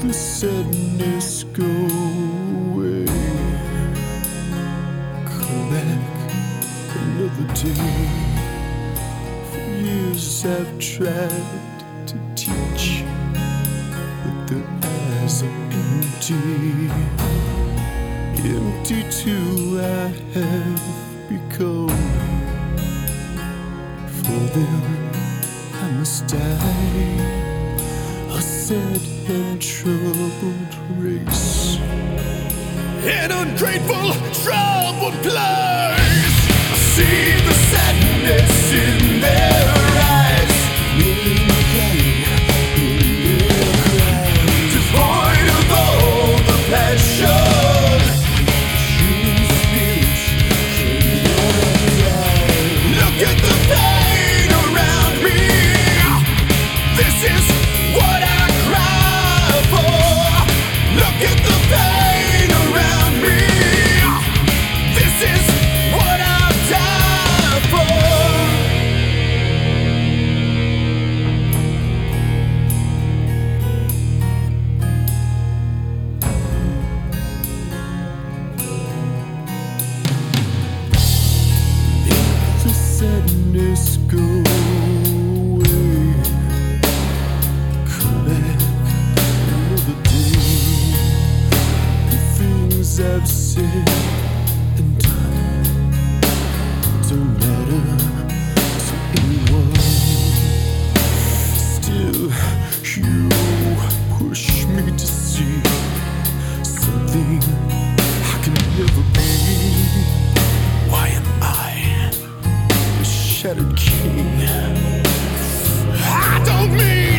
the sadness go away. Come back another day. For years I've tried to teach, but their eyes are empty. Empty too I have become. For them I must die. A sad and troubled race, an ungrateful, troubled place. I see the sadness in their eyes, meaning pain in their cries, devoid of all the passion. Human spirits can never die. Look at the pain around me. This is what I cry for. Look at the pain around me. This is what I'll die for. If the sadness go I've said and done don't matter to anyone. Still, you push me to see something I can never be. Why am I a shattered king? I don't mean